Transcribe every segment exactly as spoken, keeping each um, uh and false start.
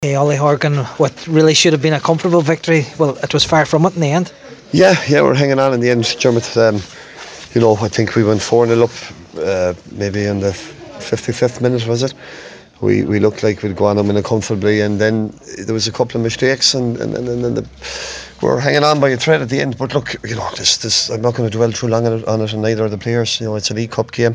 Hey, Ollie Horgan, what really should have been a comfortable victory, well, it was far from it in the end. Yeah, yeah, we're hanging on in the end, Dermot. Um, you know, I think we went four nil up, uh, maybe in the fifty-fifth minute, was it? We we looked like we'd go on and win it comfortably, and then there was a couple of mistakes, and and, and, and the, we were hanging on by a thread at the end. But look, you know, this this I'm not going to dwell too long on it, on it, and neither are the players. You know, it's a League Cup game.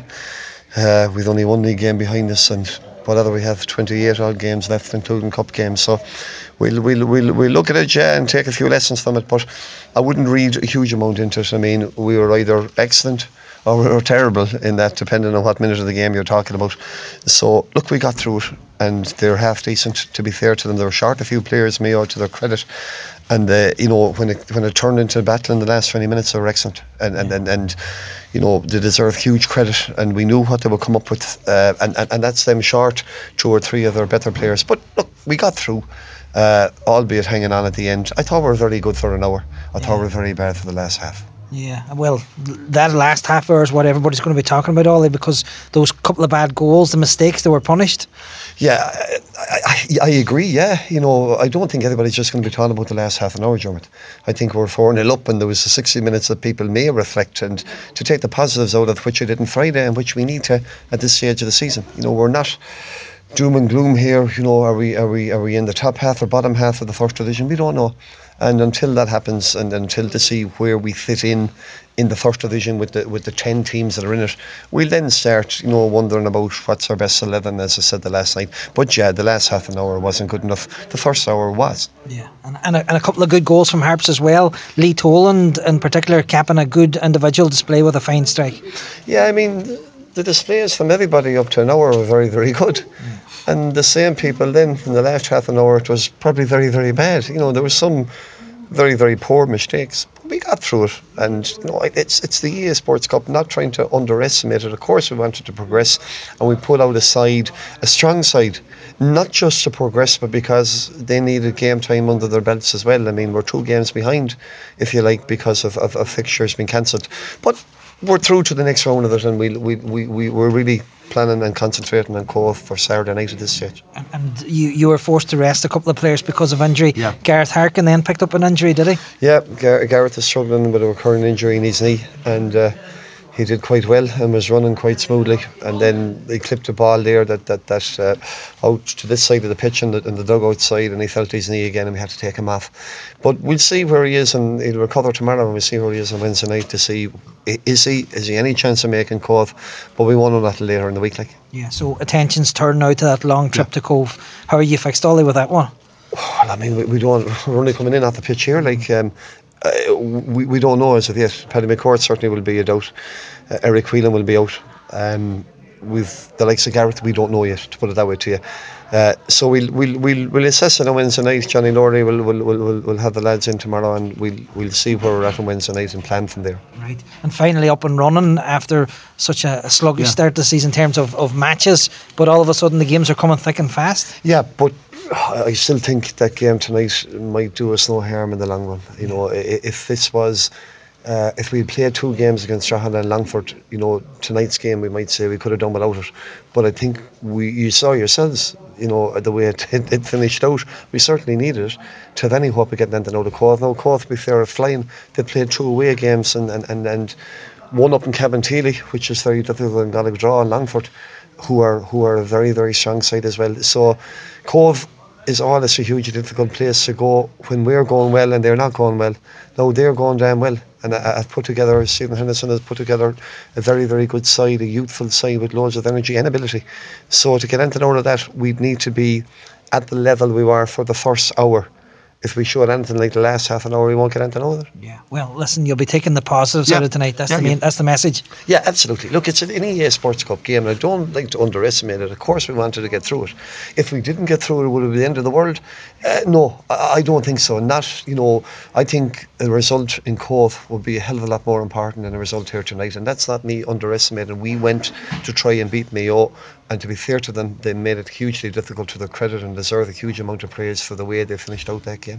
Uh, with only one league game behind us, and whatever we have, twenty-eight odd games left, including cup games. So we'll we'll we'll, we'll look at it, yeah, and take a few lessons from it. But I wouldn't read a huge amount into it. I mean, we were either excellent or we were terrible in that, depending on what minute of the game you're talking about. So look, we got through it, and they're half decent. To be fair to them, they were short a few players, Mayo, to their credit. And uh, you know, when it when it turned into a battle in the last twenty minutes, they were excellent, and and, and, and you know, they deserve huge credit, and we knew what they would come up with, uh, and, and and that's them short two or three of their better players. But look, we got through, uh, albeit hanging on at the end. I thought we were very good for an hour. I thought we were very bad for the last half. Yeah, well, that last half hour is what everybody's going to be talking about, Ollie, because those couple of bad goals, the mistakes, they were punished. Yeah, I, I, I agree, yeah. You know, I don't think anybody's just going to be talking about the last half an hour, Dermot. I think we're four nil up, and there was the sixty minutes that people may reflect, and to take the positives out of which I did on Friday, and which we need to at this stage of the season. You know, we're not doom and gloom here. You know, are we are we are we in the top half or bottom half of the first division? We don't know. And until that happens, and until to see where we fit in in the first division with the with the ten teams that are in it, we'll then start, you know, wondering about what's our best eleven, as I said the last night. But yeah, the last half an hour wasn't good enough. The first hour was. Yeah, and and a, and a couple of good goals from Harps as well. Lee Toland, in particular, capping a good individual display with a fine strike. Yeah, I mean, the displays from everybody up to an hour were very, very good. Mm. And the same people then, in the last half an hour, it was probably very, very bad. You know, there was some very, very poor mistakes. We got through it, and you know, it's it's the E A Sports Cup. Not trying to underestimate it. Of course, we wanted to progress, and we put out a side, a strong side, not just to progress, but because they needed game time under their belts as well. I mean, we're two games behind, if you like, because of of, of fixtures being cancelled. But we're through to the next round of it, and we we we we we're really planning and concentrating on Cove for Saturday night at this stage. And, and you you were forced to rest a couple of players because of injury. Yeah. Gareth Harkin then picked up an injury, did he? Yeah, Gar- Gareth is struggling with a recurring injury in his knee, and uh, he did quite well and was running quite smoothly, and then he clipped a ball there that that, that uh, out to this side of the pitch and the, and the dugout side, and he felt his knee again, and we had to take him off. But we'll see where he is, and he'll recover tomorrow, and we'll see where he is on Wednesday night to see is he is he any chance of making Cove. But we won't know that later in the week, like. Yeah, so attention's turned now to that long trip yeah. to Cove. How are you fixed, Ollie, with that one? Well, I mean, we, we don't we're only coming in off the pitch here, like um, uh, we we don't know as of yet. Paddy McCourt certainly will be a doubt. Uh, Eric Whelan will be out. Um, with the likes of Gareth, we don't know yet, to put it that way to you. Uh, so we'll we'll we'll we'll assess it on Wednesday night. Johnny Lordy will will will will have the lads in tomorrow, and we'll we'll see where we're at on Wednesday night and plan from there. Right, and finally up and running after such a, a sluggish yeah. start to the season in terms of, of matches, but all of a sudden the games are coming thick and fast. Yeah, but I still think that game tonight might do us no harm in the long run. You know, if this was. Uh, if we played two games against Strahan and Longford, you know, tonight's game we might say we could have done without it. But I think we, you saw yourselves, you know, the way it, it, it finished out. We certainly needed it to have any hope of getting anything out of Cove. Now, Cove, to be fair, are flying. They played two away games and, and, and, and one up in Cabinteely, which is very difficult, and got a draw in Longford, who are who are a very, very strong side as well. So Cove is always a hugely difficult place to go when we're going well and they're not going well. Now they're going damn well, and I, I've put together, Stephen Henderson has put together a very, very good side, a youthful side with loads of energy and ability. So to get anything out of that, we'd need to be at the level we were for the first hour. If we showed anything like the last half an hour, we won't get anything out of it. Yeah. Well, listen, you'll be taking the positives yeah. out of tonight. That's yeah, the main. Yeah. That's the message. Yeah, absolutely. Look, it's an E A Sports Cup game, and I don't like to underestimate it. Of course, we wanted to get through it. If we didn't get through it, would it be the end of the world? Uh, no, I, I don't think so. Not, you know, I think a result in Cove would be a hell of a lot more important than a result here tonight, and that's not me underestimating. We went to try and beat Mayo. And to be fair to them, they made it hugely difficult to their credit and deserve a huge amount of praise for the way they finished out that game.